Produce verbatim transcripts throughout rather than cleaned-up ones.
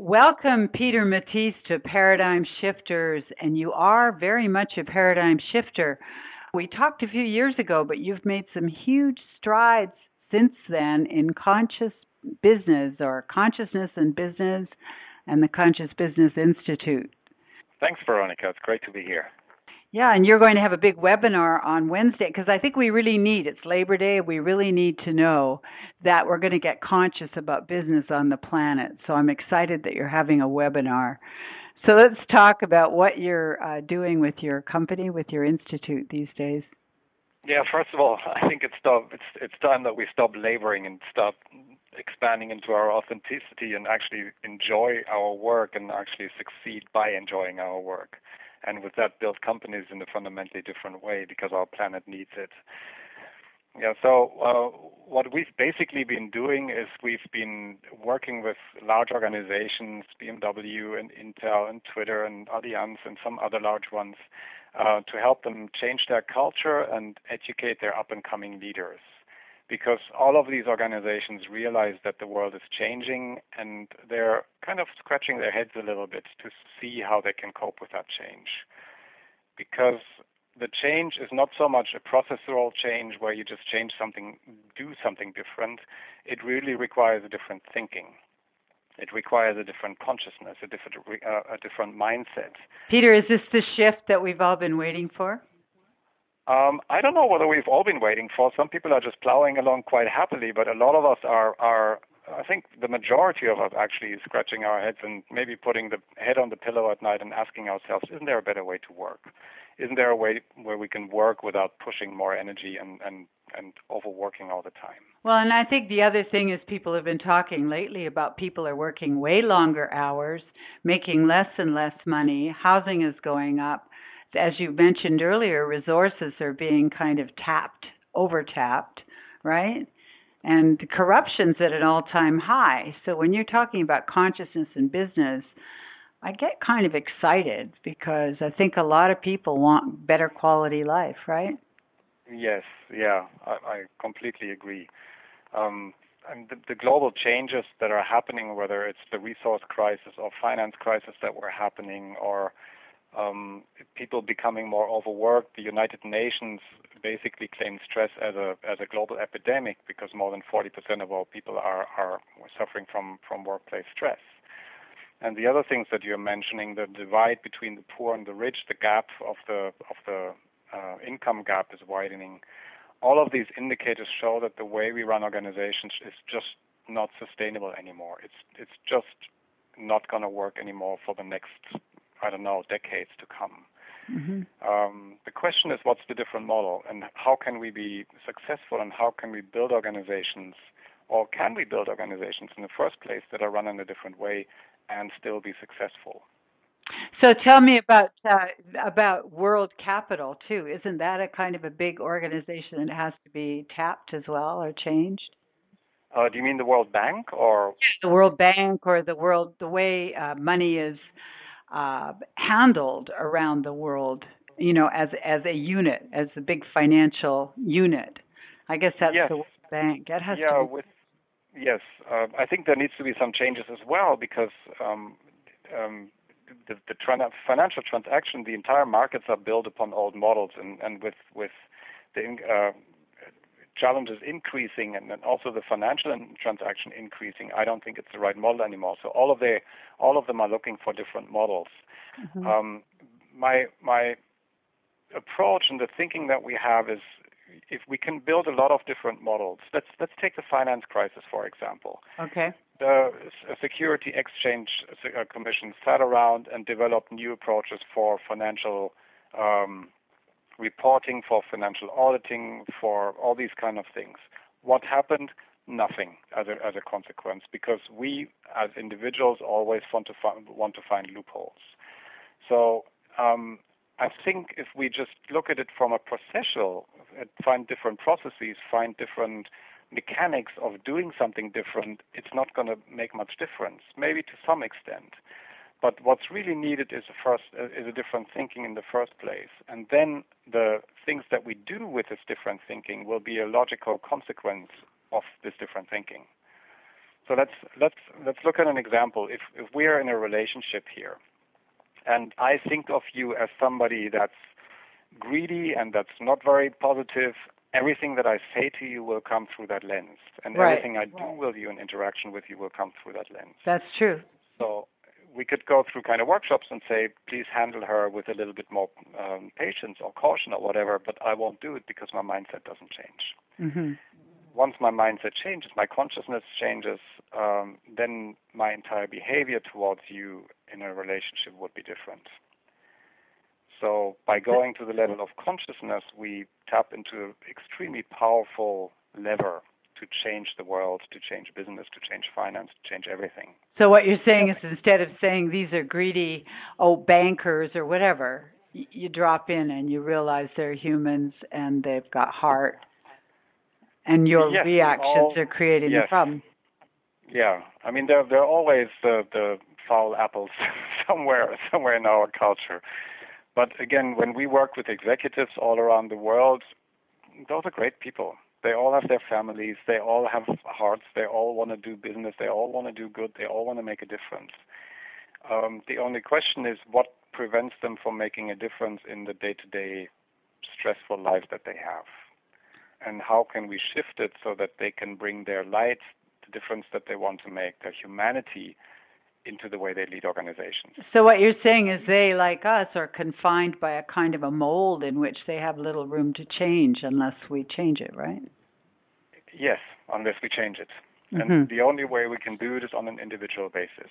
Welcome, Peter Matisse, to Paradigm Shifters, and you are very much a paradigm shifter. We talked a few years ago, but you've made some huge strides since then in conscious business or consciousness and business and the Conscious Business Institute. Thanks, Veronica. It's great to be here. Yeah, and you're going to have a big webinar on Wednesday because I think we really need, it's Labor Day, we really need to know that we're going to get conscious about business on the planet. So I'm excited that you're having a webinar. So let's talk about what you're uh, doing with your company, with your institute these days. Yeah, first of all, I think it's, stop, it's, it's time that we stop laboring and stop expanding into our authenticity and actually enjoy our work and actually succeed by enjoying our work. And with that, build companies in a fundamentally different way because our planet needs it. Yeah, so uh, what we've basically been doing is we've been working with large organizations, B M W and Intel and Twitter and Allianz and some other large ones uh, to help them change their culture and educate their up-and-coming leaders. Because all of these organizations realize that the world is changing and they're kind of scratching their heads a little bit to see how they can cope with that change. Because the change is not so much a processual change where you just change something, do something different. It really requires a different thinking. It requires a different consciousness, a different, uh, a different mindset. Peter, is this the shift that we've all been waiting for? Um, I don't know whether we've all been waiting for. Some people are just plowing along quite happily, but a lot of us are, are I think the majority of us actually scratching our heads and maybe putting the head on the pillow at night and asking ourselves, isn't there a better way to work? Isn't there a way where we can work without pushing more energy and, and, and overworking all the time? Well, and I think the other thing is people have been talking lately about people are working way longer hours, making less and less money, housing is going up. As you mentioned earlier, resources are being kind of tapped, over-tapped, right? And corruption's at an all-time high. So when you're talking about consciousness in business, I get kind of excited because I think a lot of people want better quality life, right? Yes, yeah, I, I completely agree. Um, and the, the global changes that are happening, whether it's the resource crisis or finance crisis that were happening or Um, people becoming more overworked. The United Nations basically claims stress as a as a global epidemic because more than forty percent of all people are are suffering from from workplace stress. And the other things that you're mentioning, the divide between the poor and the rich, the gap of the of the uh, income gap is widening. All of these indicators show that the way we run organizations is just not sustainable anymore. It's it's just not going to work anymore for the next, I don't know, decades to come. Mm-hmm. Um, the question is, what's the different model, and how can we be successful, and how can we build organizations, or can we build organizations in the first place that are run in a different way and still be successful? So tell me about uh, about World Capital too. Isn't that a kind of a big organization that has to be tapped as well or changed? Uh, do you mean the World Bank or the World Bank or the world, the way uh, money is uh, handled around the world, you know, as as a unit, as a big financial unit. I guess that's yes, the World Bank. That has yeah, to be. with yes, uh, I think there needs to be some changes as well because um, um, the, the tran- financial transaction, the entire markets are built upon old models, and, and with with the uh, challenges increasing and then also the financial transaction increasing, I don't think it's the right model anymore. So all of the all of them are looking for different models. Mm-hmm. Um, my my approach and the thinking that we have is if we can build a lot of different models. Let's let's take the finance crisis for example. Okay. The Security Exchange Commission sat around and developed new approaches for financial um, reporting, for financial auditing, for all these kind of things. What happened? Nothing as a as a consequence, because we as individuals always want to find want to find loopholes. So um, I think if we just look at it from a processual, find different processes, find different mechanics of doing something different, it's not going to make much difference. Maybe to some extent. But what's really needed is a first uh, is a different thinking in the first place, and then the things that we do with this different thinking will be a logical consequence of this different thinking. So let's let's let's look at an example. If if we are in a relationship here, and I think of you as somebody that's greedy and that's not very positive, everything that I say to you will come through that lens, and right. everything I do with you in interaction with you will come through that lens. That's true. So we could go through kind of workshops and say, please handle her with a little bit more um, patience or caution or whatever, but I won't do it because my mindset doesn't change. Mm-hmm. Once my mindset changes, my consciousness changes, um, then my entire behavior towards you in a relationship would be different. So by going to the level of consciousness, we tap into an extremely powerful lever to change the world, to change business, to change finance, to change everything. So what you're saying is instead of saying these are greedy, oh, bankers or whatever, y- you drop in and you realize they're humans and they've got heart, and your yes, reactions all, are creating yes. the problem. Yeah, I mean there there are always the the foul apples somewhere somewhere in our culture. But again, when we work with executives all around the world, those are great people. They all have their families. They all have hearts. They all want to do business. They all want to do good. They all want to make a difference. Um, the only question is what prevents them from making a difference in the day-to-day stressful life that they have. And how can we shift it so that they can bring their light, the difference that they want to make, their humanity, into the way they lead organizations. So what you're saying is they, like us, are confined by a kind of a mold in which they have little room to change unless we change it, right? Yes, unless we change it. Mm-hmm. And the only way we can do it is on an individual basis.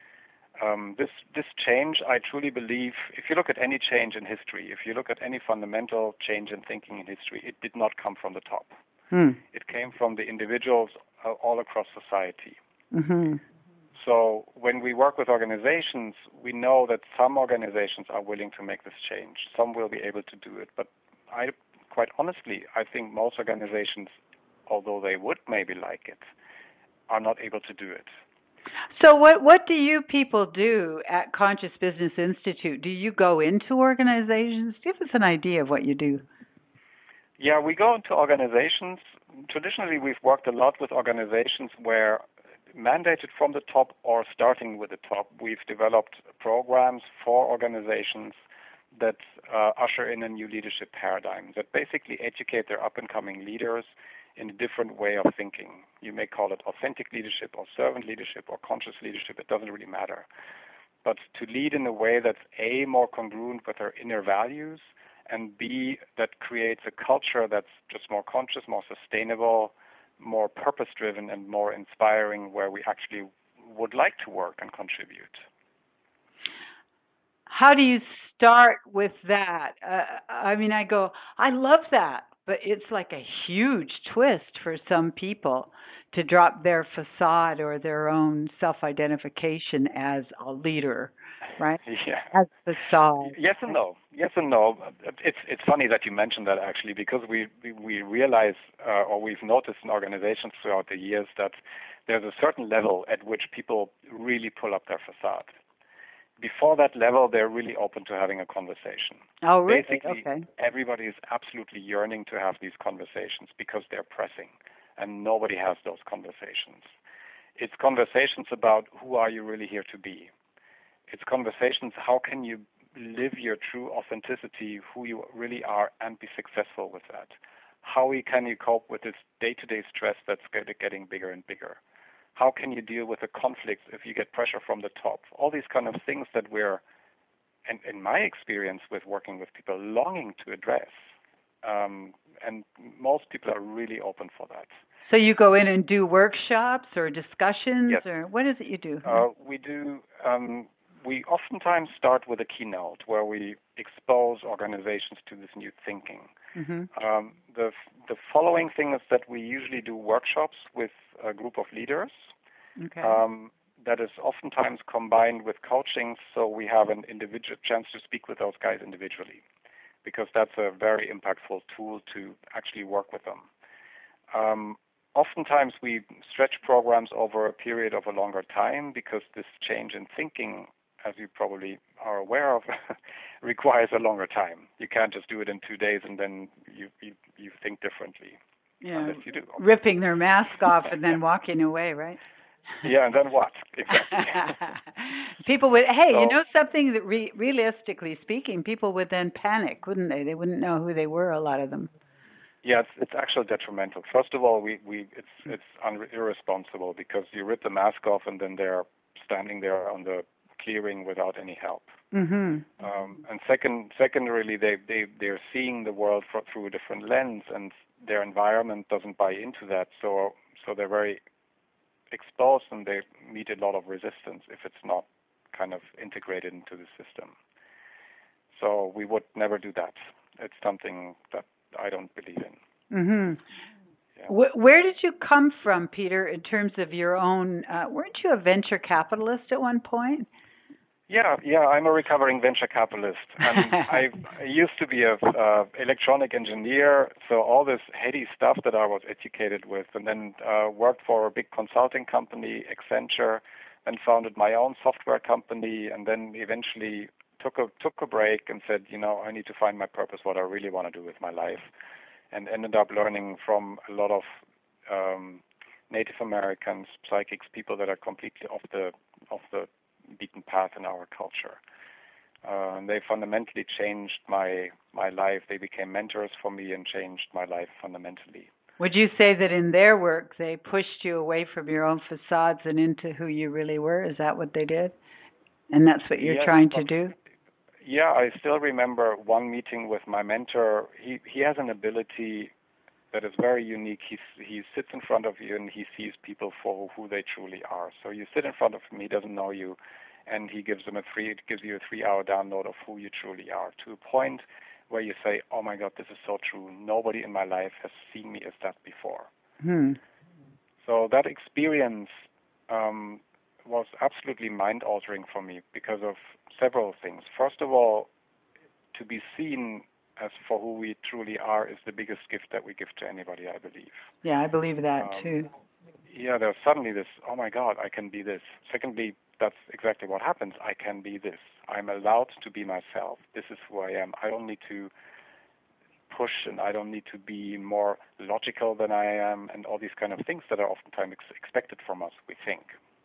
Um, this this change, I truly believe, if you look at any change in history, if you look at any fundamental change in thinking in history, it did not come from the top. Mm. It came from the individuals uh, all across society. Mm-hmm. So when we work with organizations, we know that some organizations are willing to make this change. Some will be able to do it. But I, quite honestly, I think most organizations, although they would maybe like it, are not able to do it. So what what do you people do at Conscious Business Institute? Do you go into organizations? Give us an idea of what you do. Yeah, we go into organizations. Traditionally, we've worked a lot with organizations where mandated from the top or starting with the top, we've developed programs for organizations that uh, usher in a new leadership paradigm, that basically educate their up-and-coming leaders in a different way of thinking. You may call it authentic leadership or servant leadership or conscious leadership. It doesn't really matter. But to lead in a way that's A, more congruent with our inner values, and B, that creates a culture that's just more conscious, more sustainable, more purpose-driven, and more inspiring, where we actually would like to work and contribute. How do you start with that? Uh, I mean, I go, I love that, but it's like a huge twist for some people to drop their facade or their own self-identification as a leader, right? Yeah. As facade. Yes and no. Yes and no. It's it's funny that you mentioned that, actually, because we we, we realize uh, or we've noticed in organizations throughout the years that there's a certain level at which people really pull up their facade. Before that level, they're really open to having a conversation. Oh, really? Basically, okay. Everybody is absolutely yearning to have these conversations because they're pressing, and nobody has those conversations. It's conversations about who are you really here to be. It's conversations, how can you live your true authenticity, who you really are, and be successful with that? How can you cope with this day-to-day stress that's getting bigger and bigger? How can you deal with the conflicts if you get pressure from the top? All these kind of things that we're, and in my experience with working with people, longing to address. Um, and most people are really open for that. So you go in and do workshops or discussions, yes. or what is it you do? Uh, we do. Um, we oftentimes start with a keynote where we expose organizations to this new thinking. Mm-hmm. Um, the the following thing is that we usually do workshops with a group of leaders. Okay. Um, that is oftentimes combined with coaching, so we have an individual chance to speak with those guys individually, because that's a very impactful tool to actually work with them. Um, oftentimes we stretch programs over a period of a longer time, because this change in thinking, as you probably are aware of, requires a longer time. You can't just do it in two days and then you you, you think differently. Yeah, unless you do. Ripping their mask off and then walking away, right? Yeah, and then what? Exactly. People would, hey, So you know something that re- realistically speaking, people would then panic, wouldn't they? They wouldn't know who they were, a lot of them. yeah, it's, it's actually detrimental. First of all, we, we it's it's un- irresponsible because you rip the mask off and then they're standing there on the clearing without any help. Mhm. Um, and second, secondarily, they they they're seeing the world for, through a different lens, and their environment doesn't buy into that. So so they're very exposed, and they meet a lot of resistance if it's not kind of integrated into the system. So we would never do that. It's something that I don't believe in. Mhm. Yeah. Wh- where did you come from, Peter, in terms of your own? Uh, weren't you a venture capitalist at one point? Yeah, yeah, I'm a recovering venture capitalist. And I, I used to be a uh, electronic engineer, so all this heady stuff that I was educated with, and then uh, worked for a big consulting company, Accenture, and founded my own software company, and then eventually took a took a break and said, you know, I need to find my purpose, what I really want to do with my life, and ended up learning from a lot of um, Native Americans, psychics, people that are completely off the off the beaten path in our culture. Uh, and they fundamentally changed my my life. They became mentors for me and changed my life fundamentally. Would you say that in their work they pushed you away from your own facades and into who you really were? Is that what they did? And that's what you're Yes, trying to but do? yeah, I still remember one meeting with my mentor. He he has an ability that is very unique. He he sits in front of you and he sees people for who they truly are. So you sit in front of him, he doesn't know you, and he gives them a three it gives you a three-hour download of who you truly are, to a point where you say, "Oh my God, this is so true. Nobody in my life has seen me as that before." Hmm. So that experience um, was absolutely mind-altering for me because of several things. First of all, to be seen as for who we truly are is the biggest gift that we give to anybody, I believe. Yeah, I believe that Um, too. yeah, there's suddenly this, oh my God, I can be this. Secondly, that's exactly what happens. I can be this. I'm allowed to be myself. This is who I am. I don't need to push, and I don't need to be more logical than I am, and all these kind of things that are oftentimes ex- expected from us, we think.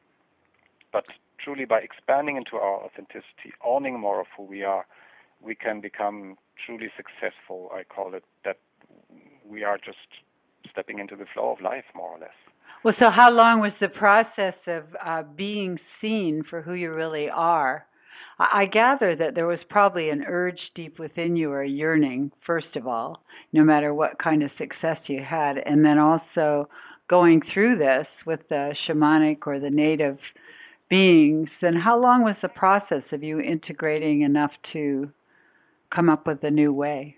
But truly, by expanding into our authenticity, owning more of who we are, we can become truly successful. I call it that we are just stepping into the flow of life, more or less. Well, so how long was the process of uh, being seen for who you really are? I I gather that there was probably an urge deep within you, or a yearning, first of all, no matter what kind of success you had, and then also going through this with the shamanic or the native beings. And how long was the process of you integrating enough to come up with a new way?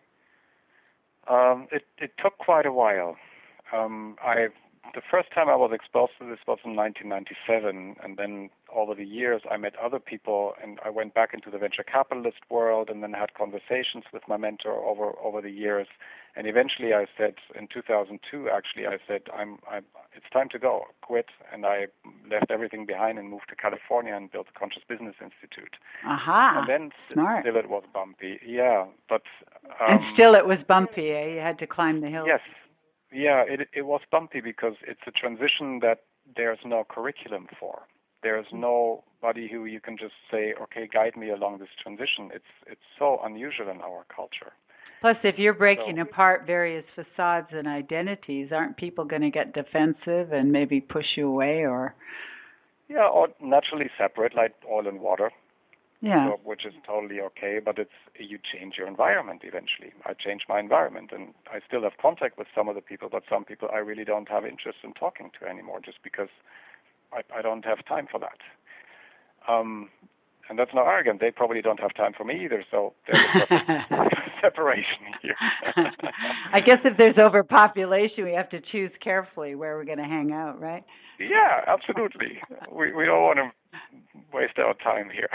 Um, it, it took quite a while. Um, I the first time I was exposed to this was in nineteen ninety-seven, and then over the years I met other people, and I went back into the venture capitalist world, and then had conversations with my mentor over over the years, and eventually I said in two thousand two, actually I said I'm, I'm it's time to go, quit, and I left everything behind and moved to California and built the Conscious Business Institute. Aha, and then smart. still it was bumpy, yeah, but um, And still it was bumpy, eh? You had to climb the hill. yes. Yeah, it it was bumpy because it's a transition that there's no curriculum for. There's nobody who you can just say, okay, guide me along this transition. It's it's so unusual in our culture. Plus, if you're breaking So, apart various facades and identities, aren't people going to get defensive and maybe push you away? Or yeah, or naturally separate, like oil and water. yeah, So, which is totally okay, but it's you change your environment eventually. I changed my environment, and I still have contact with some of the people, but some people I really don't have interest in talking to anymore, just because I, I don't have time for that. Um, and that's not arrogant. They probably don't have time for me either, so there's a perfect separation here. I guess if there's overpopulation, we have to choose carefully where we're going to hang out, right? Yeah, absolutely. We we don't want to waste our time here.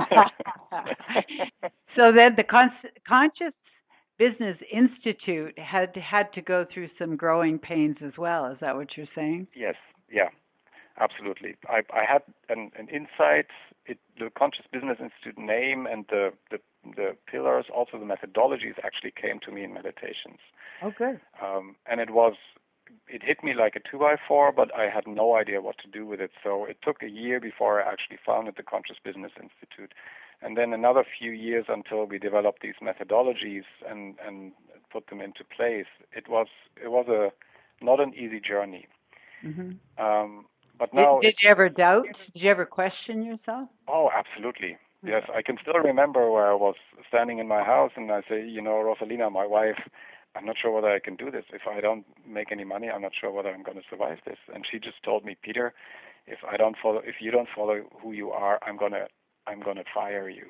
So then the Con- Conscious Business Institute had had to go through some growing pains as well. Is that what you're saying? Yes, yeah, absolutely. I I had an, an insight. It, the Conscious Business Institute name and the, the the pillars, also the methodologies, actually came to me in meditations. Oh, good. Um, and it was it hit me like a two by four, but I had no idea what to do with it. So it took a year before I actually founded the Conscious Business Institute, and then another few years until we developed these methodologies and, and put them into place. It was it was a not an easy journey. Mm-hmm. Um, but now, did, did you ever doubt? Did you ever question yourself? Oh, absolutely. Yes, I can still remember where I was standing in my house, and I say, you know, Rosalina, my wife, I'm not sure whether I can do this. If I don't make any money, I'm not sure whether I'm going to survive this. And she just told me, Peter, if I don't follow, if you don't follow who you are, I'm gonna, I'm gonna fire you.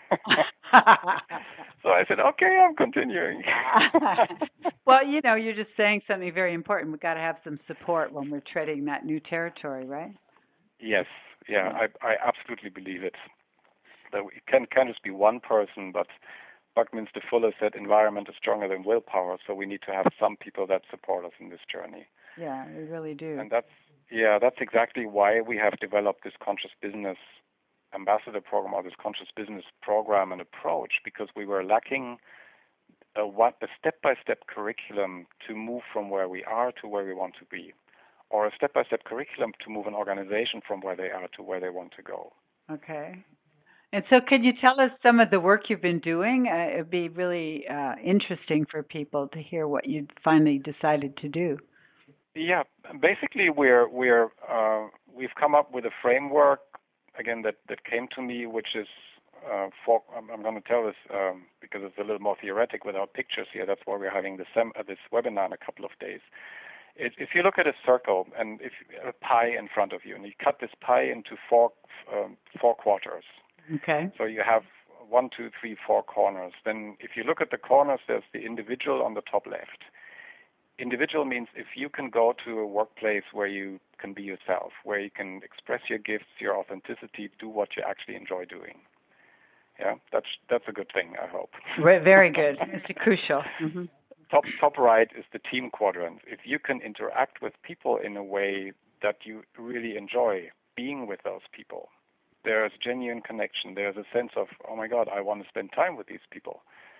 So I said, okay, I'm continuing. Well, you know, you're just saying something very important. We've got to have some support when we're treading that new territory, right? Yes, yeah, yeah. I, I absolutely believe it. That it can, can just be one person, but Buckminster Fuller said environment is stronger than willpower, so we need to have some people that support us in this journey. Yeah, we really do. And that's, yeah, that's exactly why we have developed this Conscious Business Ambassador Program, or this Conscious Business Program and approach, because we were lacking a, what, a step-by-step curriculum to move from where we are to where we want to be, or a step-by-step curriculum to move an organization from where they are to where they want to go. Okay. And so can you tell us some of the work you've been doing? Uh, it'd be really uh, interesting for people to hear what you finally decided to do. Yeah, basically we're we're uh, we've come up with a framework again that, that came to me, which is uh, for, I'm, I'm going to tell this um, because it's a little more theoretic without pictures here. That's why we're having this sem- uh, this webinar in a couple of days. It, if you look at a circle and if a pie in front of you, and you cut this pie into four um, four quarters. Okay. So you have one, two, three, four corners. Then if you look at the corners, there's the individual on the top left. Individual means if you can go to a workplace where you can be yourself, where you can express your gifts, your authenticity, do what you actually enjoy doing. Yeah, that's that's a good thing, I hope. Very good. It's crucial. Mm-hmm. Top top right is the team quadrant. If you can interact with people in a way that you really enjoy being with those people, there's genuine connection. There's a sense of, oh my God, I want to spend time with these people.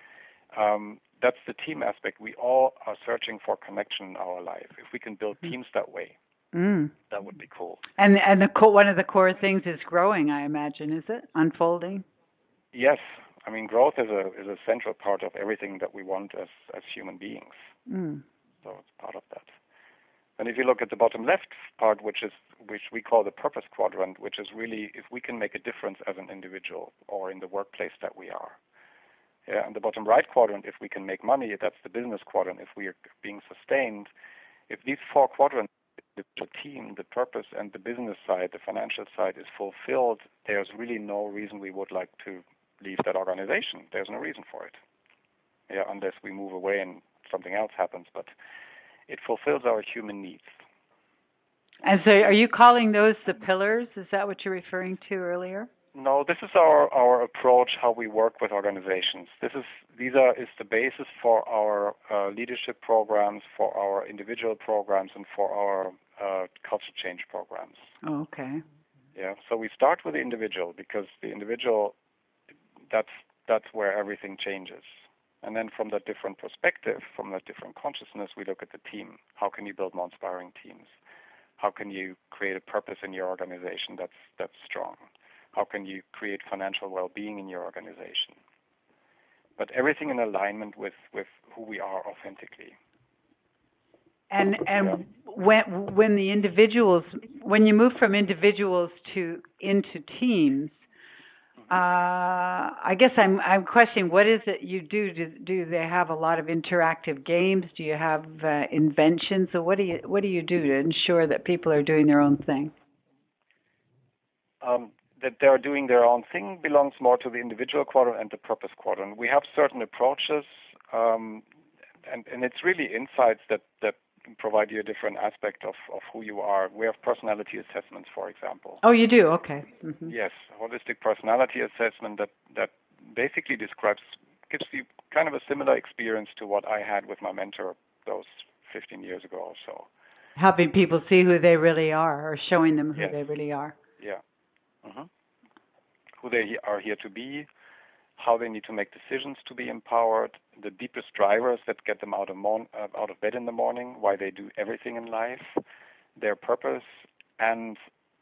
Um, that's the team aspect. We all are searching for connection in our life. If we can build teams that way, mm. that would be cool. And and the co- one of the core things is growing, I imagine, is it? Unfolding? Yes. I mean, growth is a is a central part of everything that we want as, as human beings. Mm. So it's part of that. And if you look at the bottom left part, which is which we call the purpose quadrant, which is really if we can make a difference as an individual or in the workplace that we are. Yeah, and the bottom right quadrant, if we can make money, that's the business quadrant. If we are being sustained, if these four quadrants, the team, the purpose, and the business side, the financial side is fulfilled, there's really no reason we would like to leave that organization. There's no reason for it. Yeah, unless we move away and something else happens. But it fulfills our human needs. And so are you calling those the pillars? Is that what you're referring to earlier? No, this is our, our approach, how we work with organizations. This is these are is the basis for our uh, leadership programs, for our individual programs, and for our uh, culture change programs. Oh, okay. Yeah. So we start with the individual because the individual, that's that's where everything changes. And then from that different perspective, from that different consciousness, we look at the team. How can you build more inspiring teams? How can you create a purpose in your organization that's that's strong? How can you create financial well-being in your organization? But everything in alignment with, with who we are authentically. And and yeah. when when the individuals when you move from individuals to into teams, uh, I guess I'm I'm questioning what is it you do? Do, do they have a lot of interactive games? Do you have uh, inventions? So what do you what do you do to ensure that people are doing their own thing? Um, that they're doing their own thing belongs more to the individual quadrant and the purpose quadrant. We have certain approaches, um, and, and it's really insights that, that provide you a different aspect of, of who you are. We have personality assessments, for example. Oh, you do? Okay. Mm-hmm. Yes, holistic personality assessment that, that basically describes, gives you kind of a similar experience to what I had with my mentor those fifteen years ago or so. Helping people see who they really are or showing them who yes. they really are. Yeah. Mm-hmm. Who they are here to be, how they need to make decisions to be empowered, the deepest drivers that get them out of, mon- uh, out of bed in the morning, why they do everything in life, their purpose, and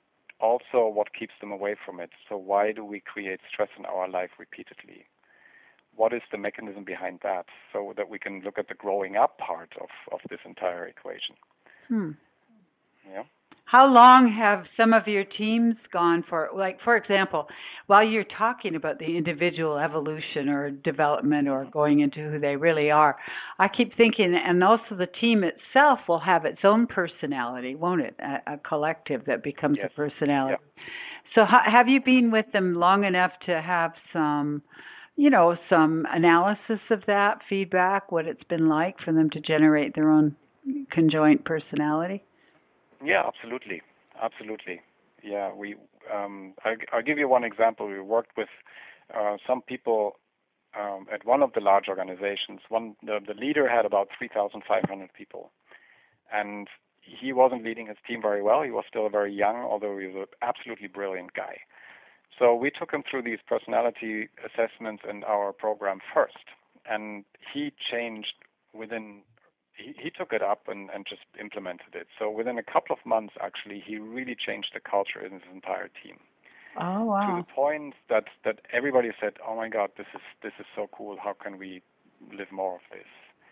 also what keeps them away from it. So why do we create stress in our life repeatedly? What is the mechanism behind that, so that we can look at the growing up part of, of this entire equation. Hmm. Yeah. How long have some of your teams gone for? Like, for example, while you're talking about the individual evolution or development or going into who they really are, I keep thinking, and also the team itself will have its own personality, won't it? A, a collective that becomes Yes. a personality. Yeah. So ha- have you been with them long enough to have some, you know, some analysis of that, feedback, what it's been like for them to generate their own conjoint personality? Yeah, absolutely, absolutely. Yeah, we. Um, I, I'll give you one example. We worked with uh, some people um, at one of the large organizations. One, the, the leader had about three thousand five hundred people, and he wasn't leading his team very well. He was still very young, although he was an absolutely brilliant guy. So we took him through these personality assessments in our program first, and he changed within. He, he took it up and, and just implemented it. So within a couple of months, actually, he really changed the culture in his entire team. Oh, wow. To the point that, that everybody said, "Oh my God, this is this is so cool. How can we live more of this?"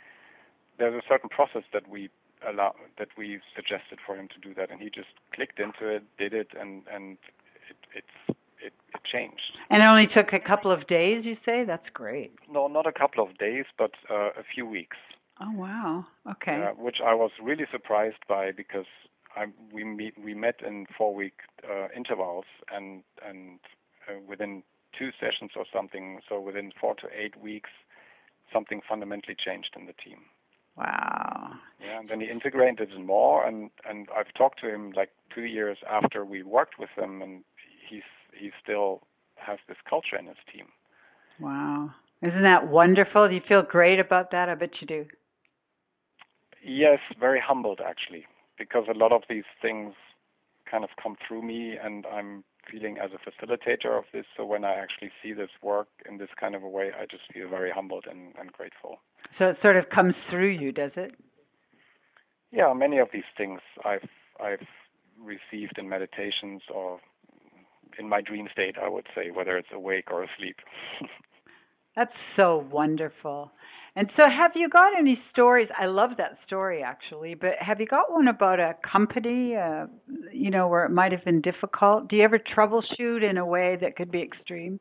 There's a certain process that we allow that we suggested for him to do that, and he just clicked into it, did it, and and it it's it, it changed. And it only took a couple of days, you say? That's great. No, not a couple of days, but uh, a few weeks. Oh, wow. Okay. Uh, which I was really surprised by, because I, we meet, we met in four-week uh, intervals, and and uh, within two sessions or something, so within four to eight weeks, something fundamentally changed in the team. Wow. Yeah, and then he integrated it more, and and I've talked to him like two years after we worked with him, and he's he still has this culture in his team. Wow. Isn't that wonderful? Do you feel great about that? I bet you do. Yes, very humbled actually, because a lot of these things kind of come through me, and I'm feeling as a facilitator of this. So when I actually see this work in this kind of a way, I just feel very humbled and, and grateful. So it sort of comes through you, does it? Yeah, many of these things I've I've received in meditations or in my dream state, I would say, whether it's awake or asleep. That's so wonderful. And so have you got any stories? I love that story, actually, but have you got one about a company, uh, you know, where it might have been difficult? Do you ever troubleshoot in a way that could be extreme?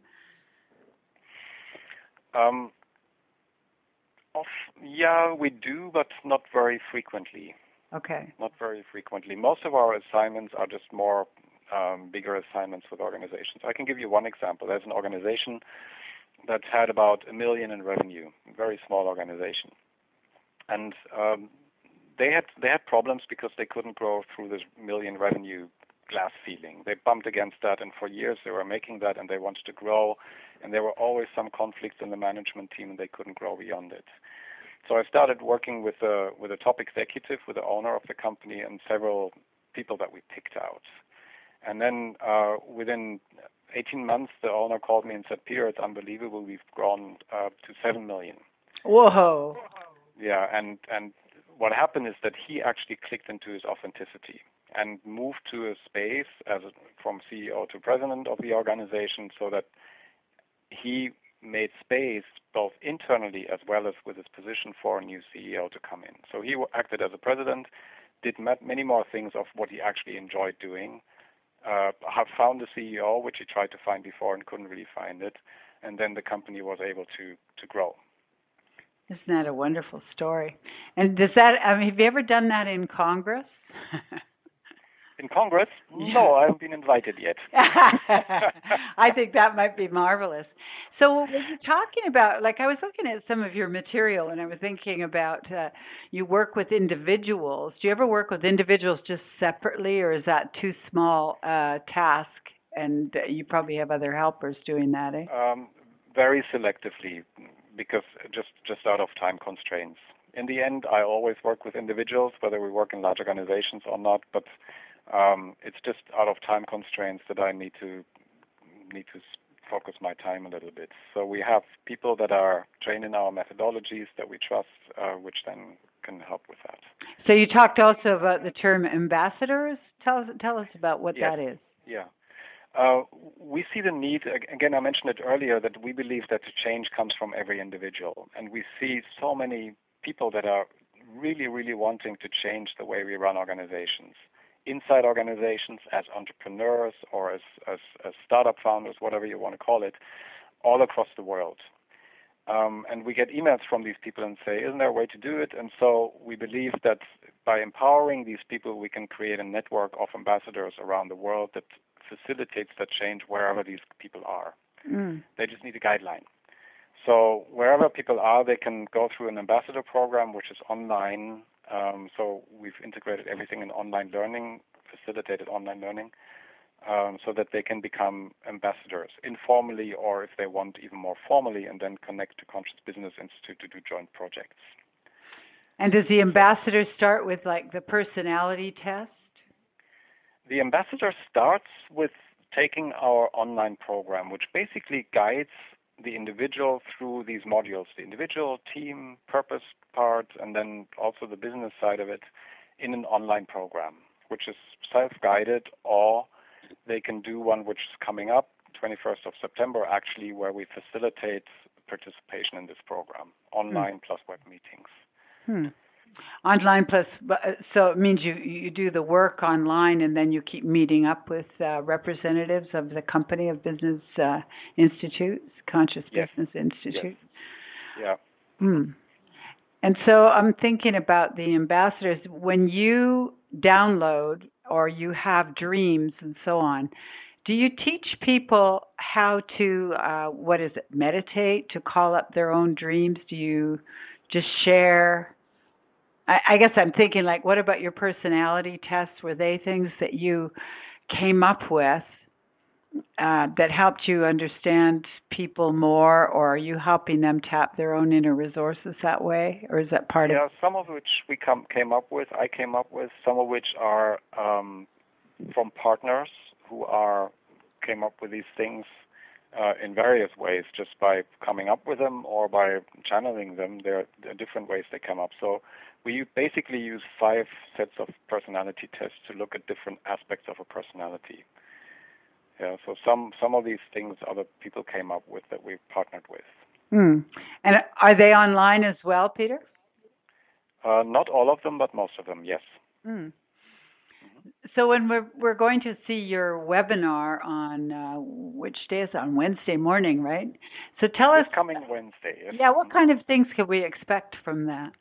Um, of, yeah, we do, but not very frequently. Okay. Not very frequently. Most of our assignments are just more um, bigger assignments with organizations. I can give you one example. There's an organization that's had about a million in revenue, a very small organization, and um, they had they had problems because they couldn't grow through this million revenue glass ceiling. They bumped against that, and for years they were making that, and they wanted to grow, and there were always some conflicts in the management team, and they couldn't grow beyond it. So I started working with a with a top executive, with the owner of the company, and several people that we picked out. And then uh, within eighteen months, the owner called me and said, "Peter, it's unbelievable. We've grown uh, to seven million." Whoa. Yeah, and and what happened is that he actually clicked into his authenticity and moved to a space as a, from C E O to president of the organization, so that he made space both internally as well as with his position for a new C E O to come in. So he acted as a president, did many more things of what he actually enjoyed doing, uh, found a C E O, which he tried to find before and couldn't really find it, and then the company was able to, to grow. Isn't that a wonderful story? And does that, I mean, have you ever done that in Congress? In Congress? Yeah. No, I haven't been invited yet. I think that might be marvelous. So when you're talking about, like I was looking at some of your material and I was thinking about uh, you work with individuals. Do you ever work with individuals just separately, or is that too small a task and uh, you probably have other helpers doing that, eh? Um, very selectively, because just, just out of time constraints. In the end, I always work with individuals, whether we work in large organizations or not, but Um, it's just out of time constraints that I need to need to focus my time a little bit. So we have people that are trained in our methodologies that we trust, uh, which then can help with that. So you talked also about the term ambassadors. Tell us, tell us about what yes. that is. Yeah. Uh, we see the need, again, I mentioned it earlier, that we believe that the change comes from every individual. And we see so many people that are really, really wanting to change the way we run organizations. Inside organizations, as entrepreneurs or as, as, as startup founders, whatever you want to call it, all across the world. Um, and we get emails from these people and say, isn't there a way to do it? And so we believe that by empowering these people, we can create a network of ambassadors around the world that facilitates that change wherever these people are. Mm. They just need a guideline. So wherever people are, they can go through an ambassador program, which is online. Um, so we've integrated everything in online learning, facilitated online learning, um, so that they can become ambassadors informally, or if they want even more formally, and then connect to Conscious Business Institute to do joint projects. And does the ambassador start with like the personality test? The ambassador starts with taking our online program, which basically guides the individual through these modules, the individual, team, purpose part, and then also the business side of it in an online program, which is self-guided, or they can do one which is coming up, twenty-first of September, actually, where we facilitate participation in this program, online hmm. plus web meetings. Hmm. Online plus, so it means you, you do the work online and then you keep meeting up with uh, representatives of the company, of Business uh, Institute, Conscious yes. Business Institute. Yes. Yeah. Hmm. And so I'm thinking about the ambassadors. When you download or you have dreams and so on, do you teach people how to, uh, what is it, meditate, to call up their own dreams? Do you just share? I guess I'm thinking, like, what about your personality tests? Were they things that you came up with uh, that helped you understand people more, or are you helping them tap their own inner resources that way, or is that part yeah, of? Yeah, some of which we come, came up with, I came up with, some of which are um, from partners who are came up with these things uh, in various ways, just by coming up with them or by channeling them. There are, there are different ways they come up. So we basically use five sets of personality tests to look at different aspects of a personality. Yeah, so some some of these things other people came up with that we've partnered with. Hmm. And are they online as well, Peter? Uh, not all of them, but most of them, yes. Hmm. So when we're we're going to see your webinar on uh, which day is it? On Wednesday morning, right? So tell this us. Coming Wednesday. Yes. Yeah, what kind of things can we expect from that?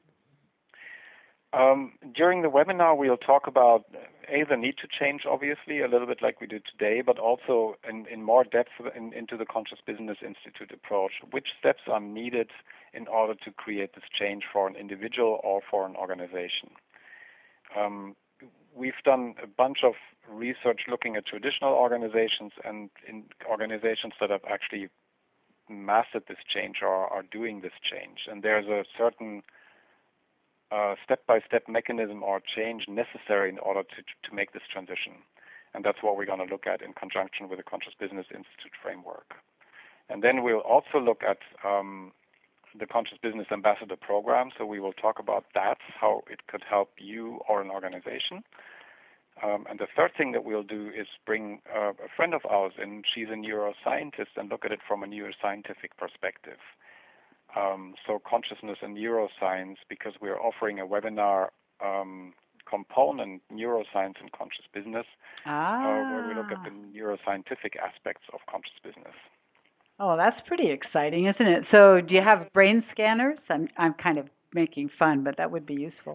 Um, during the webinar, we'll talk about a the need to change, obviously, a little bit like we did today, but also in, in more depth in, into the Conscious Business Institute approach. Which steps are needed in order to create this change for an individual or for an organization? Um, We've done a bunch of research looking at traditional organizations and in organizations that have actually mastered this change or are doing this change. And there's a certain uh, step-by-step mechanism or change necessary in order to, to make this transition. And that's what we're going to look at in conjunction with the Conscious Business Institute framework. And then we'll also look at um, the Conscious Business Ambassador Program. So we will talk about that, how it could help you or an organization. Um, and the third thing that we'll do is bring uh, a friend of ours in. She's a neuroscientist, and look at it from a neuroscientific perspective. Um, so consciousness and neuroscience, because we're offering a webinar um, component, neuroscience and conscious business, ah. uh, where we look at the neuroscientific aspects of conscious business. Oh, that's pretty exciting, isn't it? So do you have brain scanners? I'm I'm kind of making fun, but that would be useful.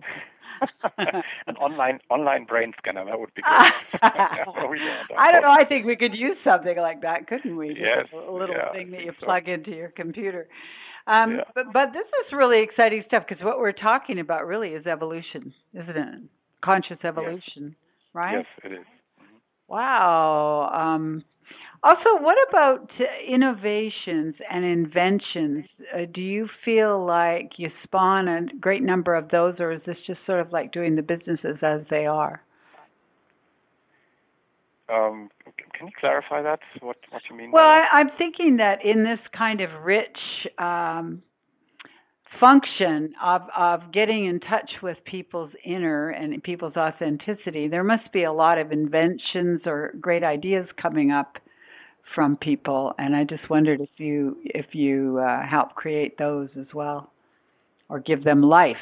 An online online brain scanner, that would be good. I don't know. I think we could use something like that, couldn't we? Yes. A little yeah, thing that you so. plug into your computer. Um, yeah. but, but this is really exciting stuff, because what we're talking about really is evolution, isn't it? Conscious evolution, yes. right? Yes, it is. Mm-hmm. Wow. Um, also, what about innovations and inventions? Uh, do you feel like you spawn a great number of those, or is this just sort of like doing the businesses as they are? Um, can you clarify that? What what you mean Well, by that? I, I'm thinking that in this kind of rich um, function of of getting in touch with people's inner and people's authenticity, there must be a lot of inventions or great ideas coming up from people, and I just wondered if you if you uh, help create those as well, or give them life.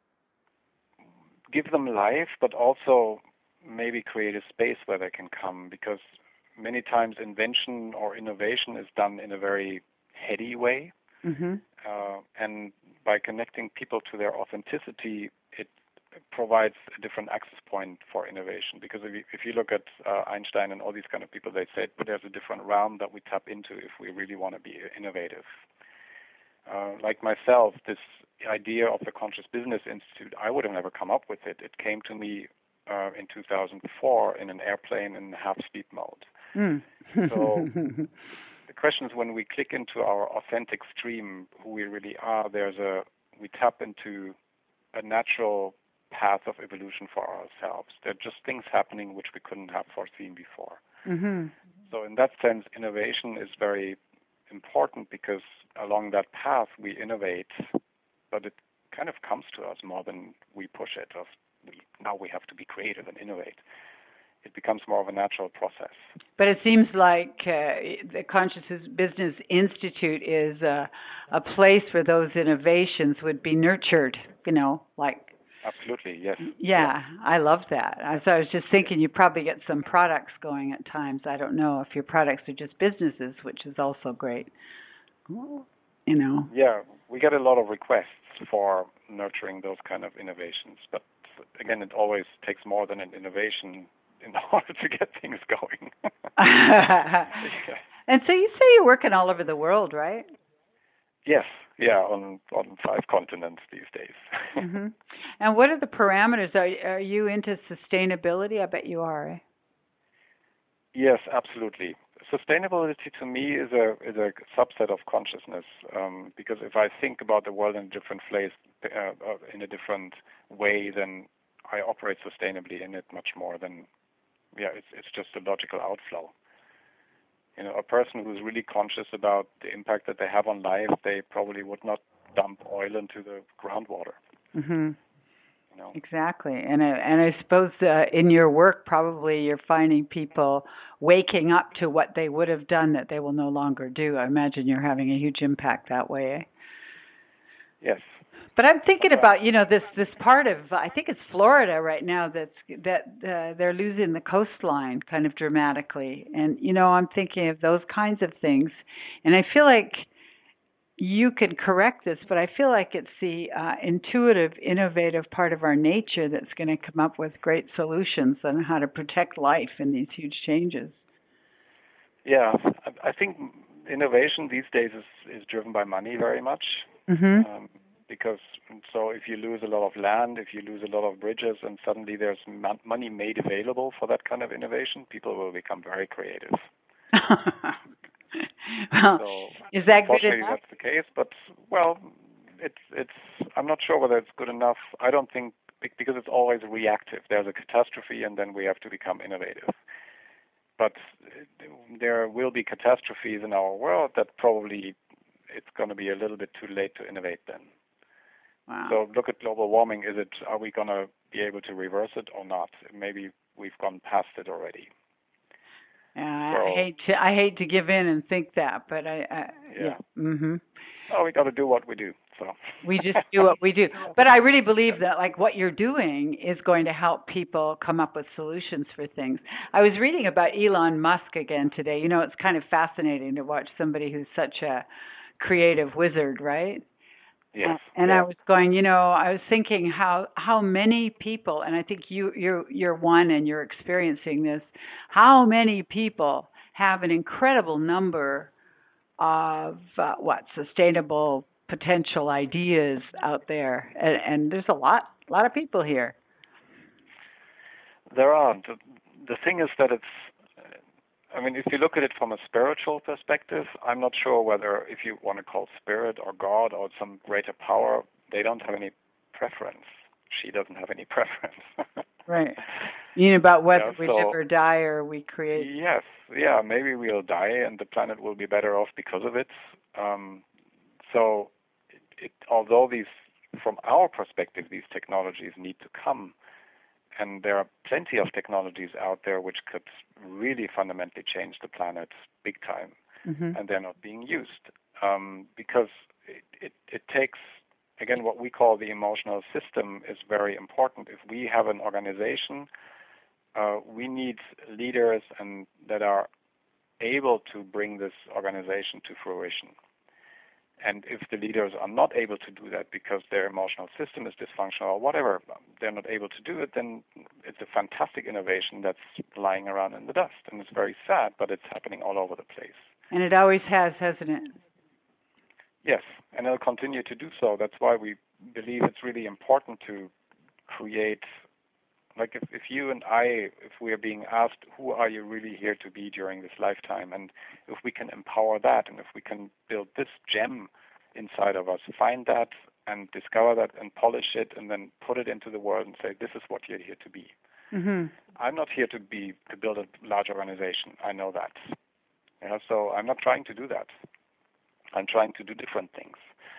Give them life, but also maybe create a space where they can come, because many times invention or innovation is done in a very heady way, Mhm. uh, and by connecting people to their authenticity, it provides a different access point for innovation. Because if you, if you look at uh, Einstein and all these kind of people, they said, but there's a different realm that we tap into if we really want to be innovative. Uh, like myself, this idea of the Conscious Business Institute, I would have never come up with it. It came to me uh, in two thousand four in an airplane in half sleep mode. Mm. So the question is, when we click into our authentic stream, who we really are, there's a we tap into a natural path of evolution for ourselves. There are just things happening which we couldn't have foreseen before. Mhm. So in that sense, innovation is very important, because along that path we innovate, but it kind of comes to us more than we push it. Or we, now we have to be creative and innovate. It becomes more of a natural process. But it seems like uh, the Conscious Business Institute is a, a place where those innovations would be nurtured, you know, like. Absolutely, yes. Yeah, yeah. I love that. So I was just thinking you probably get some products going at times. I don't know if your products are just businesses, which is also great. You know. Yeah, we get a lot of requests for nurturing those kind of innovations, but again, it always takes more than an innovation in order to get things going. Yeah. And so you say you're working all over the world, right? Yes, yeah, on on five continents these days. Mm-hmm. And what are the parameters? Are are you into sustainability? I bet you are. Eh? Yes, absolutely. Sustainability to me is a is a subset of consciousness, um, because if I think about the world in a different place, uh, in a different way, then I operate sustainably in it much more than, yeah, it's it's just a logical outflow. You know, a person who's really conscious about the impact that they have on life, they probably would not dump oil into the groundwater. Mm-hmm. You know? Exactly. And I, and I suppose uh, in your work, probably you're finding people waking up to what they would have done that they will no longer do. I imagine you're having a huge impact that way. Eh? Yes. But I'm thinking about, you know, this this part of, I think it's Florida right now, that's that uh, they're losing the coastline kind of dramatically, and you know, I'm thinking of those kinds of things, and I feel like you can correct this, but I feel like it's the uh, intuitive, innovative part of our nature that's going to come up with great solutions on how to protect life in these huge changes. Yeah, I, I think innovation these days is is driven by money very much. Mm-hmm. Um, because so if you lose a lot of land, if you lose a lot of bridges, and suddenly there's m- money made available for that kind of innovation, people will become very creative. Well, so is that good unfortunately, enough? that's the case. But well, it's it's. I'm not sure whether it's good enough. I don't think, because it's always reactive. There's a catastrophe, and then we have to become innovative. But there will be catastrophes in our world that probably it's going to be a little bit too late to innovate then. Wow. So look at global warming. Is it? Are we going to be able to reverse it or not? Maybe we've gone past it already. Yeah, so, I hate to I hate to give in and think that, but I, I yeah. yeah. Mhm. Oh, we got to do what we do. So we just do what we do. But I really believe that like what you're doing is going to help people come up with solutions for things. I was reading about Elon Musk again today. You know, it's kind of fascinating to watch somebody who's such a creative wizard, right? Yes. And yeah. I was going, you know, I was thinking how how many people, and I think you you're you're one, and you're experiencing this. How many people have an incredible number of uh, what sustainable potential ideas out there, and, and there's a lot a lot of people here. There are. The, the thing is that it's. I mean, if you look at it from a spiritual perspective, I'm not sure whether, if you want to call spirit or God or some greater power, they don't have any preference. She doesn't have any preference. Right. You mean about whether Yeah, we live so or die or we create. yes, yeah, maybe we'll die and the planet will be better off because of it. Um, so, it, it, although these, from our perspective, these technologies need to come, and there are plenty of technologies out there which could really fundamentally change the planet big time, Mm-hmm. and they're not being used um, because it, it, it takes, again, what we call the emotional system is very important. If we have an organization, uh, we need leaders and that are able to bring this organization to fruition. And if the leaders are not able to do that because their emotional system is dysfunctional or whatever, they're not able to do it, then it's a fantastic innovation that's lying around in the dust. And it's very sad, but it's happening all over the place. And it always has, hasn't it? Yes, and it'll continue to do so. That's why we believe it's really important to create, like if, if you and I, if we are being asked, who are you really here to be during this lifetime? And if we can empower that, and if we can build this gem inside of us, find that and discover that and polish it and then put it into the world and say, this is what you're here to be. Mm-hmm. I'm not here to be, to build a large organization. I know that. Yeah, so I'm not trying to do that. I'm trying to do different things.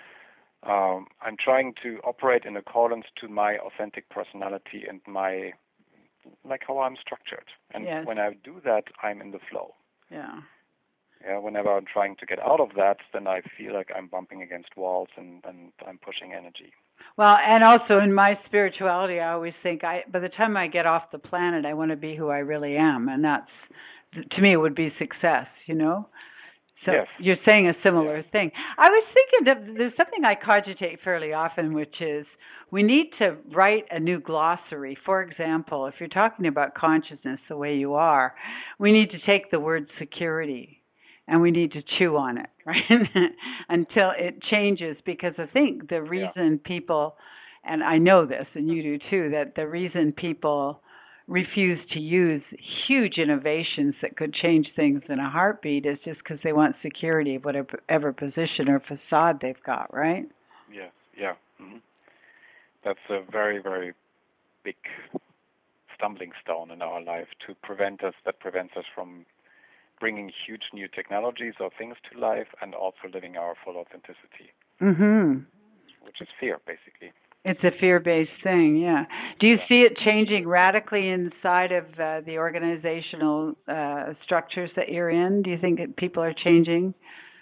Um, I'm trying to operate in accordance to my authentic personality and my, like how I'm structured. And Yes. when I do that, I'm in the flow. Yeah. Yeah. Whenever I'm trying to get out of that, then I feel like I'm bumping against walls and, and I'm pushing energy. Well, and also in my spirituality, I always think I, by the time I get off the planet, I want to be who I really am. And that's, to me, it would be success, you know? So yes. You're saying a similar yes. thing. I was thinking that there's something I cogitate fairly often, which is we need to write a new glossary. For example, if you're talking about consciousness the way you are, we need to take the word security and we need to chew on it, right? Until it changes, because I think the reason yeah. people, and I know this and you do too, that the reason people refuse to use huge innovations that could change things in a heartbeat is just because they want security of whatever position or facade they've got, right? Yeah, yeah. Mm-hmm. That's a very, very big stumbling stone in our life to prevent us, that prevents us from bringing huge new technologies or things to life and also living our full authenticity, mm-hmm. which is fear, basically. It's a fear-based thing, yeah. Do you yeah. see it changing radically inside of uh, the organizational uh, structures that you're in? Do you think that people are changing?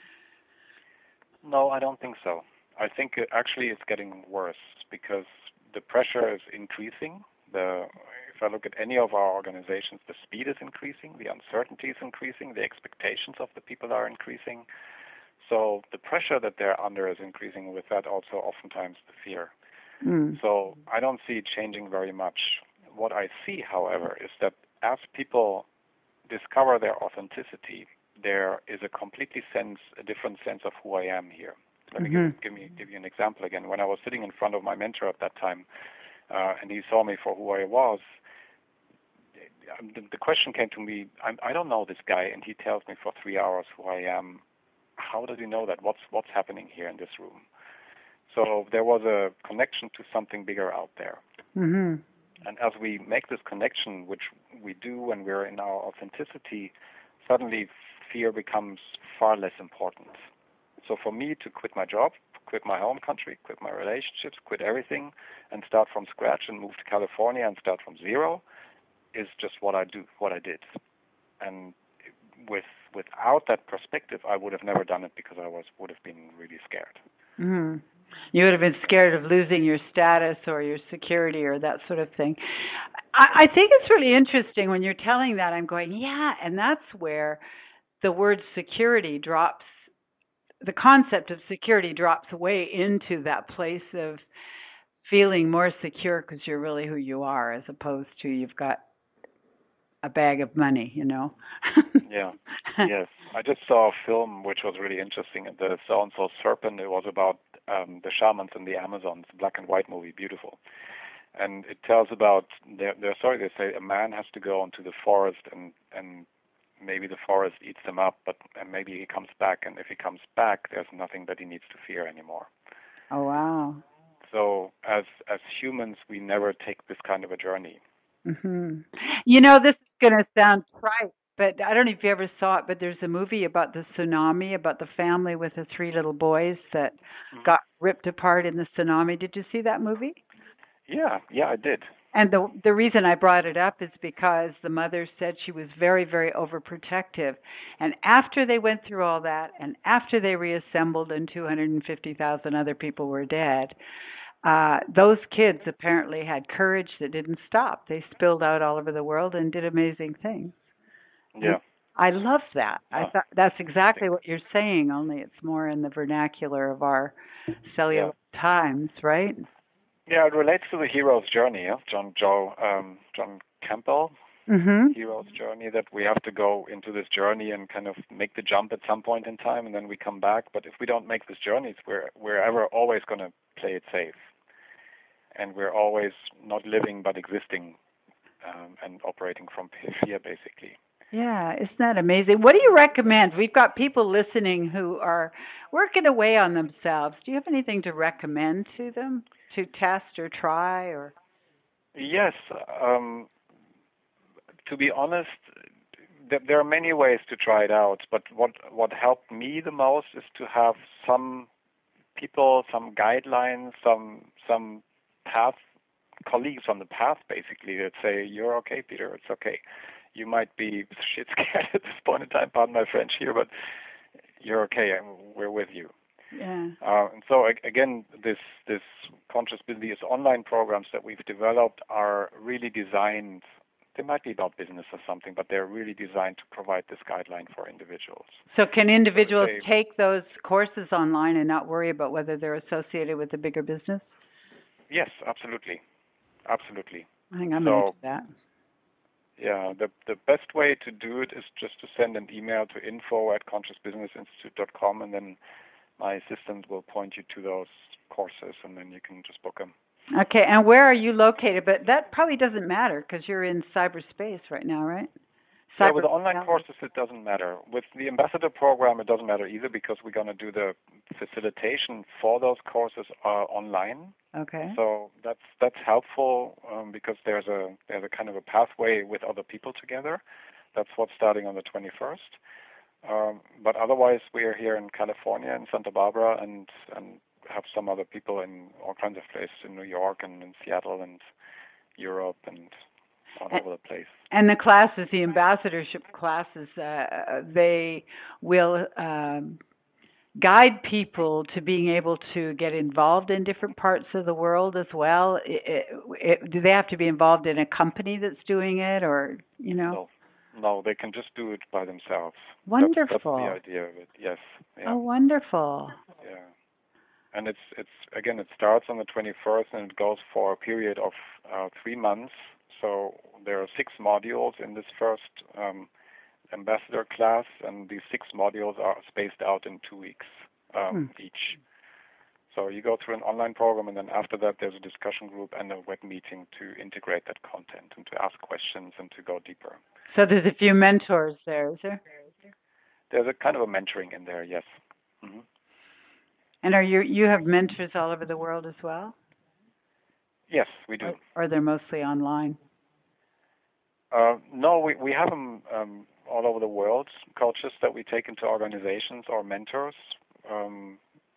No, I don't think so. I think it, actually it's getting worse because the pressure is increasing. The, if I look at any of our organizations, the speed is increasing, the uncertainty is increasing, the expectations of the people are increasing. So the pressure that they're under is increasing, with that also oftentimes the fear. Mm. So I don't see it changing very much. What I see, however, is that as people discover their authenticity, there is a completely sense, a different sense of who I am here. Let mm-hmm. me give, give me give you an example again. When I was sitting in front of my mentor at that time, uh, and he saw me for who I was, the, the question came to me: I'm, I don't know this guy, and he tells me for three hours who I am. How does he know that? What's what's happening here in this room? So there was a connection to something bigger out there. Mm-hmm. And as we make this connection, which we do when we're in our authenticity, suddenly fear becomes far less important. So for me to quit my job, quit my home country, quit my relationships, quit everything, and start from scratch and move to California and start from zero is just what I do, what I did. And with without that perspective, I would have never done it because I was would have been really scared. Mm-hmm. You would have been scared of losing your status or your security or that sort of thing. I, I think it's really interesting when you're telling that. I'm going, yeah, and that's where the word security drops, the concept of security drops away into that place of feeling more secure because you're really who you are, as opposed to you've got a bag of money, you know. Yeah. Yes. I just saw a film which was really interesting. The So-and-so Serpent. It was about um, the shamans in the Amazon. It's a black and white movie, beautiful. And it tells about, their, their story, they say a man has to go into the forest and, and maybe the forest eats him up, but and maybe he comes back. And if he comes back, there's nothing that he needs to fear anymore. Oh, wow. So as as humans, we never take this kind of a journey. Hmm. You know, this is going to sound trite, but I don't know if you ever saw it, but there's a movie about the tsunami, about the family with the three little boys that Hmm. got ripped apart in the tsunami. Did you see that movie? Yeah, yeah, I did. And the the reason I brought it up is because the mother said she was very, very overprotective. And after they went through all that, and after they reassembled and two hundred fifty thousand other people were dead, uh, those kids apparently had courage that didn't stop. They spilled out all over the world and did amazing things. And Yeah. I love that. I Ah, thought that's interesting. exactly what you're saying, only it's more in the vernacular of our Yeah. cellular times, right? Yeah, it relates to the hero's journey, yeah? John Joe um John Campbell, Mhm. hero's journey, that we have to go into this journey and kind of make the jump at some point in time and then we come back. But if we don't make this journey, we're we're ever always gonna play it safe. And we're always not living but existing, um, and operating from fear basically. Yeah, isn't that amazing? What do you recommend? We've got people listening who are working away on themselves. Do you have anything to recommend to them to test or try or? Yes, um, to be honest, th- there are many ways to try it out, but what what helped me the most is to have some people, some guidelines, some some path colleagues on the path basically that say you're okay, Peter, it's okay. You might be shit scared at this point in time, pardon my French here, but you're okay. and We're with you. Yeah. Uh, and so ag- again, this this conscious business online programs that we've developed are really designed. They might be about business or something, but they're really designed to provide this guideline for individuals. So can So to individuals say, take those courses online and not worry about whether they're associated with a bigger business? yes, absolutely, absolutely. I think I'm going to So do that. yeah, the the best way to do it is just to send an email to info at conscious business institute dot com, and then my assistant will point you to those courses, and then you can just book them. Okay, and where are you located? But that probably doesn't matter because you're in cyberspace right now, right? Yeah, Cyber with the online reality. courses, it doesn't matter. With the ambassador program, it doesn't matter either because we're going to do the facilitation for those courses uh, online. Okay. So that's that's helpful um, because there's a there's a kind of a pathway with other people together. That's what's starting on the twenty-first. Um, but otherwise, we are here in California, in Santa Barbara, and and have some other people in all kinds of places in New York and in Seattle and Europe and all And, over the place. and the classes, the ambassadorship classes, uh, they will um, guide people to being able to get involved in different parts of the world as well. It, it, it, do they have to be involved in a company that's doing it, or you know? No, no, they can just do it by themselves. That's that's the Wonderful. idea of it. Yes, Oh, yeah, wonderful. yeah. And it's it's again, it starts on the twenty-first and it goes for a period of uh, three months. So there are six modules in this first um, ambassador class, and these six modules are spaced out in two weeks Hmm. um, each. So you go through an online program, and then after that, there's a discussion group and a web meeting to integrate that content and to ask questions and to go deeper. So there's a few mentors there, is there? There's a kind of a mentoring in there, yes. Hmm. And are you you have mentors all over the world as well, Yes, we do. or or they're mostly online? Uh, no, we we have them um, all over the world. Coaches that we take into organizations or mentors, um,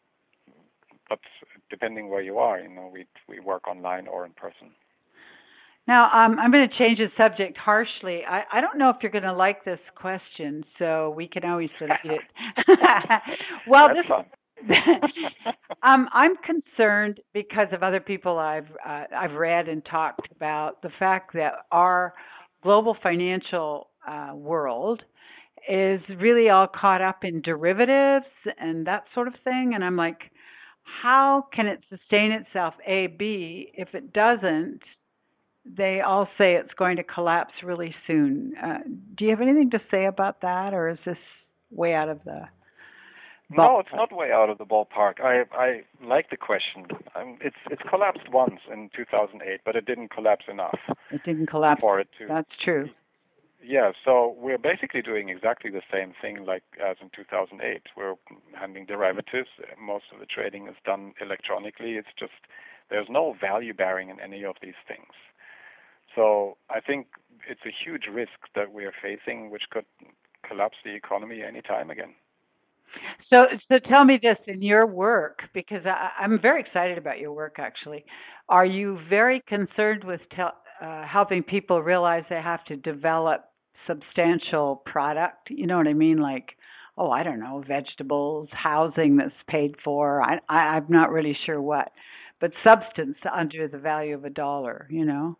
but depending where you are, you know, we we work online or in person. Now, um, I'm going to change the subject harshly. I, I don't know if you're going to like this question, so we can always delete it. Well, That's fun. this, um, I'm concerned because of other people I've uh, I've read and talked about the fact that our global financial uh, world is really all caught up in derivatives and that sort of thing, and I'm like, how can it sustain itself? A, B, if it doesn't, they all say it's going to collapse really soon. Uh, do you have anything to say about that, or is this way out of the No, it's ballpark? not way out of the ballpark. I I like the question. Um, it's it's collapsed once in two thousand eight, but it didn't collapse enough It didn't collapse. for it to. That's true. Yeah, so we're basically doing exactly the same thing like as in two thousand eight. We're handling derivatives. Most of the trading is done electronically. It's just there's no value bearing in any of these things. So I think it's a huge risk that we are facing, which could collapse the economy anytime again. So, so tell me this in your work, because I, I'm very excited about your work. Actually, are you very concerned with tel- uh, helping people realize they have to develop substantial product? You know what I mean? Like, oh, I don't know, vegetables, housing that's paid for. I, I I'm not really sure what, but substance under the value of a dollar. You know?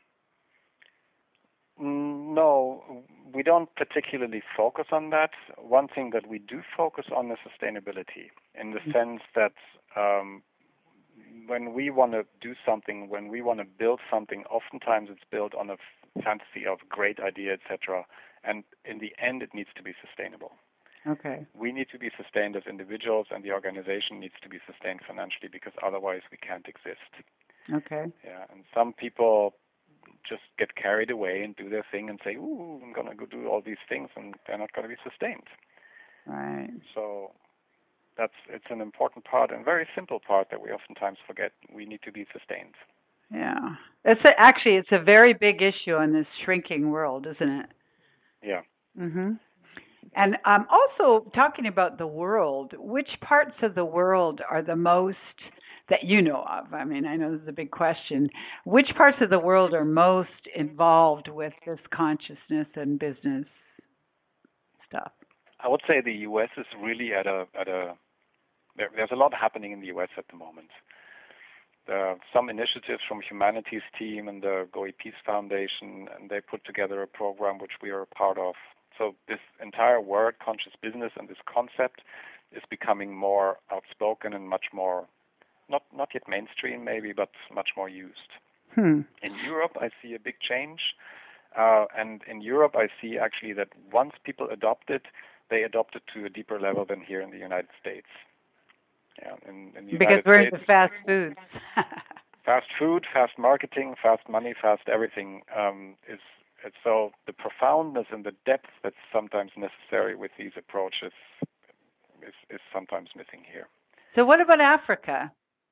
Mm, No, we don't particularly focus on that. One thing that we do focus on is sustainability, in the sense that um, when we want to do something, when we want to build something, oftentimes it's built on a f- fantasy of great idea, et cetera. And in the end, it needs to be sustainable. Okay. We need to be sustained as individuals, and the organization needs to be sustained financially, because otherwise we can't exist. Okay. Yeah, and some people just get carried away and do their thing and say, "Ooh, I'm gonna go do all these things," and they're not going to be sustained. Right. So that's it's an important part and very simple part that we oftentimes forget. We need to be sustained. Yeah. It's a, actually it's a very big issue in this shrinking world, isn't it? Yeah. Mhm. And um also talking about the world, which parts of the world are the most that you know of? I mean, I know this is a big question. Which parts of the world are most involved with this consciousness and business stuff? I would say the U S is really at a at a there, there's a lot happening in the U S at the moment. There are some initiatives from Humanities Team and the Goey Peace Foundation, and they put together a program which we are a part of. So this entire word, conscious business, and this concept is becoming more outspoken and much more, not not yet mainstream maybe, but much more used. Hmm. In Europe, I see a big change. Uh, and in Europe, I see actually that once people adopt it, they adopt it to a deeper level than here in the United States. Yeah, in, in the Because United we're States, into fast foods. fast food, fast marketing, fast money, fast everything um, is. It's so the profoundness and the depth that's sometimes necessary with these approaches is, is sometimes missing here. So what about Africa?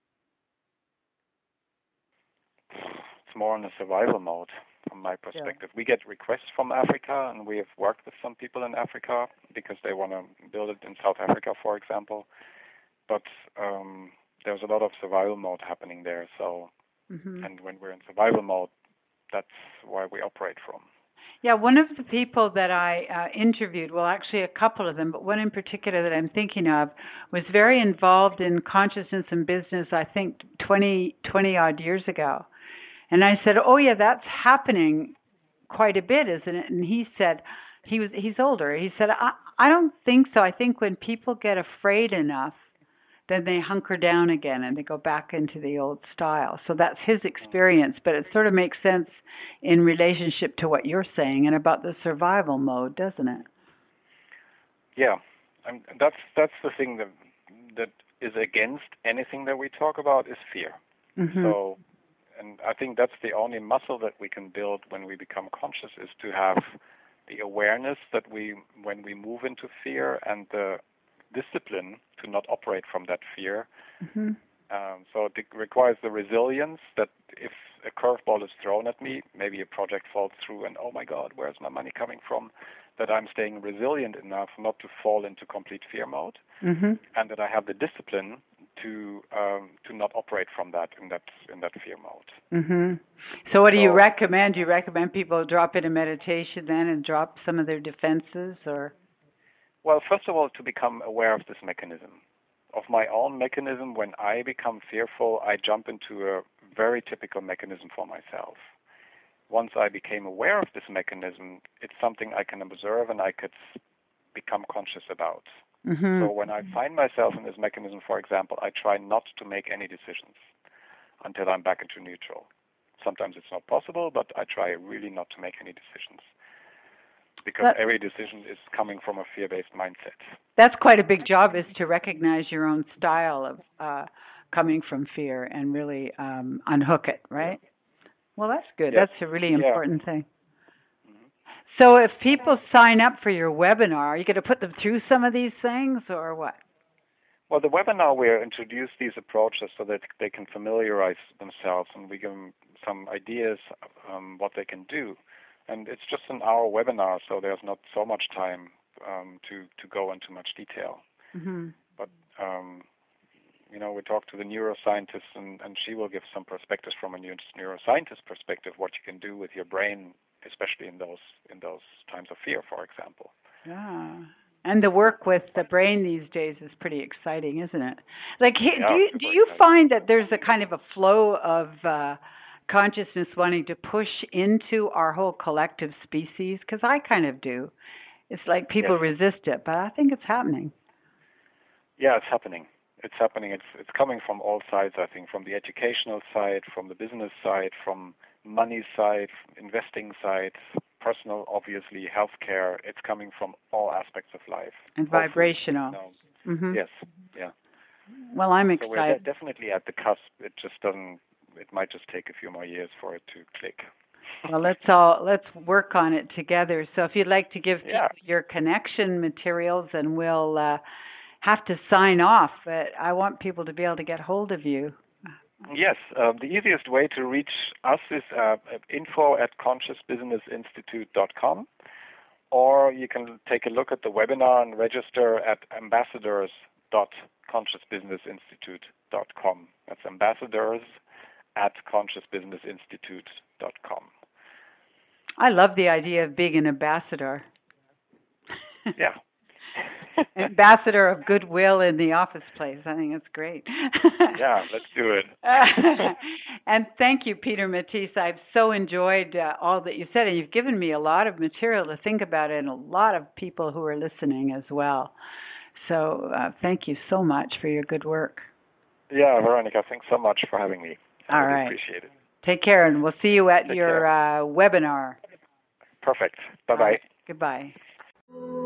It's more on a survival mode from my perspective. Yeah. We get requests from Africa, and we have worked with some people in Africa because they want to build it in South Africa, for example. But um, there's a lot of survival mode happening there. So, Mm-hmm. and when we're in survival mode, that's where we operate from. Yeah, one of the people that I uh, interviewed, well, actually a couple of them, but one in particular that I'm thinking of, was very involved in consciousness and business, I think twenty, twenty odd years ago. And I said, oh, yeah, that's happening quite a bit, isn't it? And he said, he was he's older. He said, I, I don't think so. I think when people get afraid enough, then they hunker down again and they go back into the old style. So that's his experience, but it sort of makes sense in relationship to what you're saying and about the survival mode, doesn't it? Yeah, and that's that's the thing that that is against anything that we talk about is fear. Mm-hmm. So, and I think that's the only muscle that we can build when we become conscious, is to have the awareness that we, when we move into fear, and the discipline to not operate from that fear. Mm-hmm. Um, so it requires the resilience that if a curveball is thrown at me, maybe a project falls through and, oh my God, where's my money coming from? That I'm staying resilient enough not to fall into complete fear mode, Mm-hmm. and that I have the discipline to um, to not operate from that in that in that fear mode. Mm-hmm. So what do So, you recommend? Do you recommend people drop into meditation then and drop some of their defenses, or? Well, first of all, to become aware of this mechanism. Of my own mechanism, when I become fearful, I jump into a very typical mechanism for myself. Once I became aware of this mechanism, it's something I can observe and I could become conscious about. Mm-hmm. So when I find myself in this mechanism, for example, I try not to make any decisions until I'm back into neutral. Sometimes it's not possible, but I try really not to make any decisions, because But every decision is coming from a fear-based mindset. that's quite a big job, is to recognize your own style of uh, coming from fear and really um, unhook it, right? Yeah. Well, that's good. Yes. That's a really important yeah. thing. Mm-hmm. So if people sign up for your webinar, are you going to put them through some of these things or what? Well, the webinar, we introduce these approaches so that they can familiarize themselves, and we give them some ideas um, what they can do. And it's just an hour webinar, so there's not so much time um, to, to go into much detail. Mm-hmm. But, um, you know, we talk to the neuroscientist, and, and she will give some perspectives from a neuroscientist perspective, what you can do with your brain, especially in those in those times of fear, for example. Yeah. And the work with the brain these days is pretty exciting, isn't it? Like, Yeah, do you, do you exciting. find that there's a kind of a flow of uh, consciousness wanting to push into our whole collective species? Because I kind of do. It's like people Yes. resist it, but I think it's happening. Yeah, it's happening. It's happening. It's it's coming from all sides, I think, from the educational side, from the business side, from money side, investing side, personal, obviously, healthcare. It's coming from all aspects of life. And Hopefully, vibrational. you know, Mm-hmm. Yes, yeah. Well, I'm So we're excited. de- definitely at the cusp. It just doesn't, it might just take a few more years for it to click. Well, let's all let's work on it together. So if you'd like to give Yeah. people your connection materials, and we'll uh, have to sign off, but I want people to be able to get hold of you. Yes, uh, the easiest way to reach us is uh, info at conscious business institute dot com, or you can take a look at the webinar and register at ambassadors dot conscious business institute dot com. That's ambassadors at conscious business institute dot com. I love the idea of being an ambassador. Yeah. Ambassador of goodwill in the office place. I think that's great. Yeah, let's do it. And thank you, Peter Mattiece. I've so enjoyed uh, all that you said, and you've given me a lot of material to think about, and a lot of people who are listening as well. So uh, thank you so much for your good work. Yeah, Veronica, thanks so much for having me. I all really right. appreciate it. Take care, and we'll see you at Take your uh, webinar. Perfect. Bye-bye. Right. Goodbye.